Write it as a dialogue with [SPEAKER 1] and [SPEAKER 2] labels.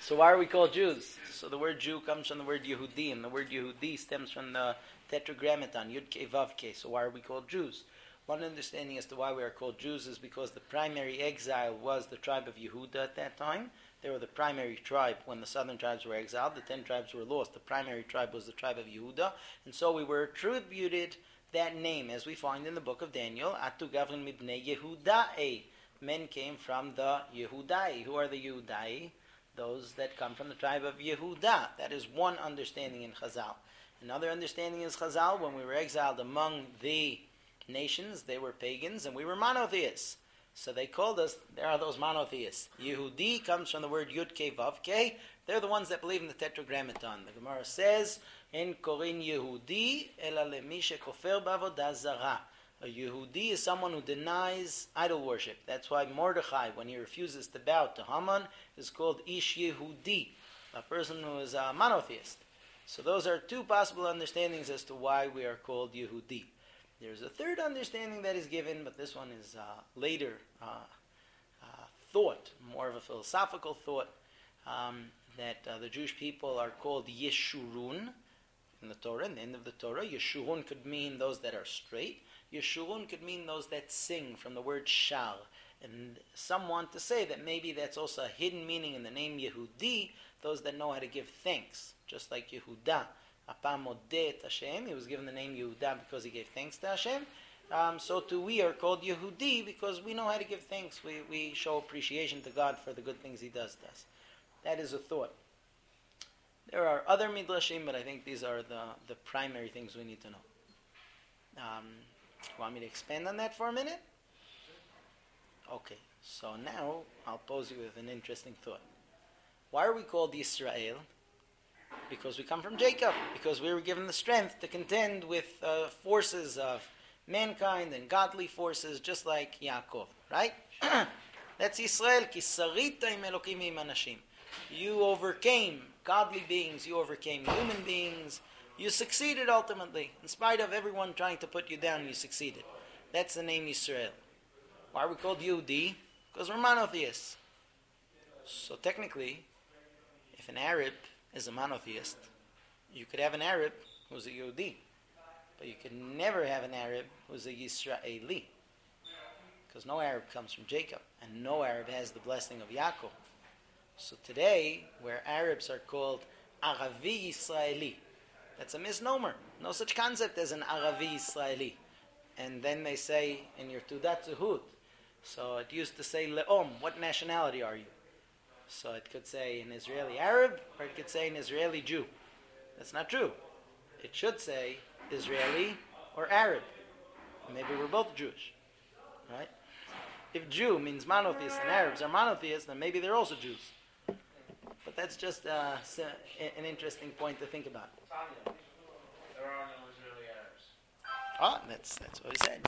[SPEAKER 1] So why are we called Jews? So the word Jew comes from the word Yehudi, and the word Yehudi stems from the Tetragrammaton, Yud Kei Vav Kei. So why are we called Jews? One understanding as to why we are called Jews is because the primary exile was the tribe of Yehuda at that time. They were the primary tribe when the southern tribes were exiled. The 10 tribes were lost. The primary tribe was the tribe of Yehuda. And so we were attributed that name, as we find in the book of Daniel, Atu Gavrin Mibnei Yehudae. Men came from the Yehudae. Who are the Yehudae? Those that come from the tribe of Yehuda. That is one understanding in Chazal. Another understanding is Chazal, when we were exiled among the nations, they were pagans and we were monotheists. So they called us, there are those monotheists. Yehudi comes from the word Yud Kei Vav Kei. They're the ones that believe in the Tetragrammaton. The Gemara says, En korin Yehudi ela lemi shekofer b'avodah zara. A Yehudi is someone who denies idol worship. That's why Mordechai, when he refuses to bow to Haman, is called Ish Yehudi, a person who is a monotheist. So those are two possible understandings as to why we are called Yehudi. There's a third understanding that is given, but this one is later thought, more of a philosophical thought, that the Jewish people are called Yeshurun in the Torah, in the end of the Torah. Yeshurun could mean those that are straight. Yeshurun could mean those that sing, from the word shal. And some want to say that maybe that's also a hidden meaning in the name Yehudi, those that know how to give thanks, just like Yehuda. Apam modeh et Hashem, he was given the name Yehuda because he gave thanks to Hashem. So too we are called Yehudi because we know how to give thanks. We show appreciation to God for the good things He does to us. That is a thought. There are other midrashim, but I think these are the primary things we need to know. Want me to expand on that for a minute? Okay, so now I'll pose you with an interesting thought. Why are we called Israel? Because we come from Jacob, because we were given the strength to contend with forces of mankind and godly forces, just like Yaakov, right? That's Israel. Ki sarita im Elokim im anashim. You overcame godly beings, you overcame human beings, you succeeded ultimately. In spite of everyone trying to put you down, you succeeded. That's the name Israel. Why are we called Yehudi? Because we're monotheists. So technically, if an Arab is a monotheist, you could have an Arab who's a Yehudi, but you could never have an Arab who's a Yisraeli, because no Arab comes from Jacob, and no Arab has the blessing of Yaakov. So today, where Arabs are called Aravi Yisraeli, that's a misnomer. No such concept as an Aravi Yisraeli. And then they say in your Tudat Zuhud, so it used to say Le'om, what nationality are you? So it could say an Israeli Arab, or it could say an Israeli Jew. That's not true. It should say Israeli or Arab. Maybe we're both Jewish, right? If Jew means monotheist and Arabs are monotheists, then maybe they're also Jews. But that's just an interesting point to think about.
[SPEAKER 2] There are no Israeli Arabs.
[SPEAKER 1] Ah, that's what he said.